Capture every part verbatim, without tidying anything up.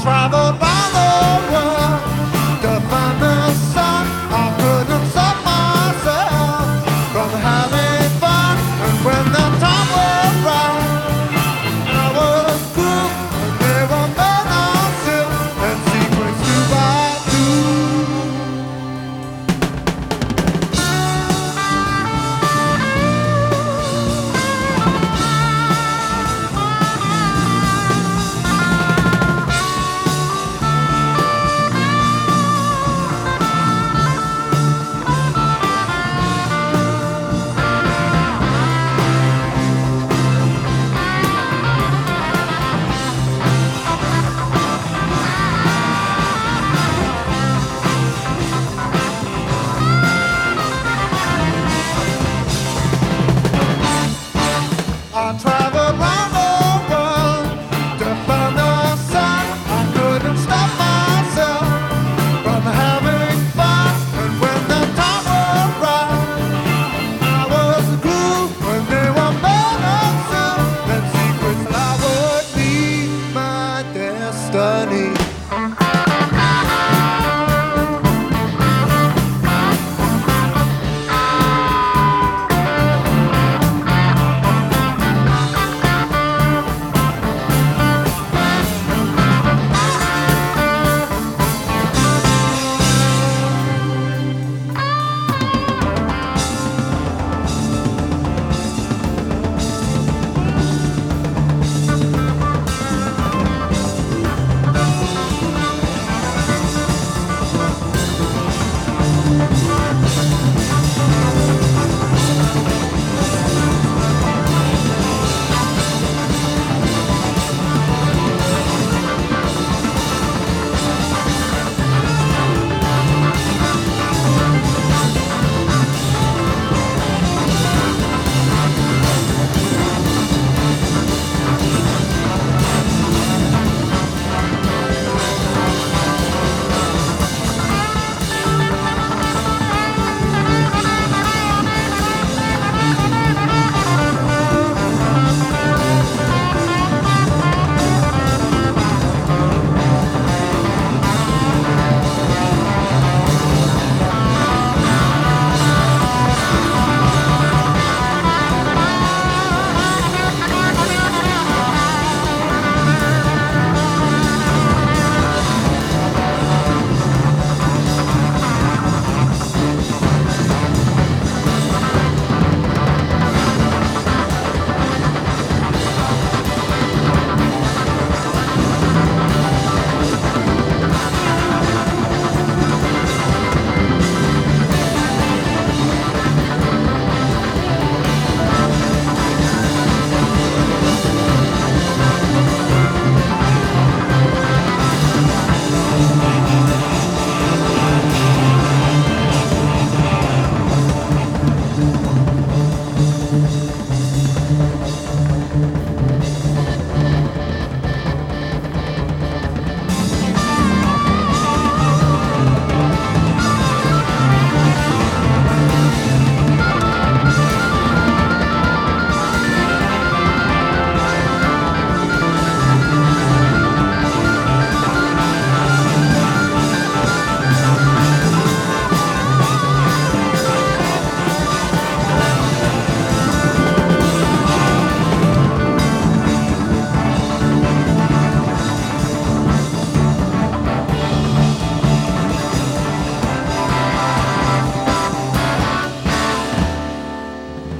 traveled by the world to find the sun. I couldn't stop myself from having fun. And when the time was right, I was cool. And there were men on silk and secrets to buy too. I traveled round the world to find the sun. I couldn't stop myself from having fun. And when the time was right, I was the groove. When there were men and silk and secrets, I would be my destiny.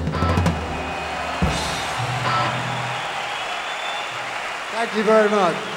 Thank you very much.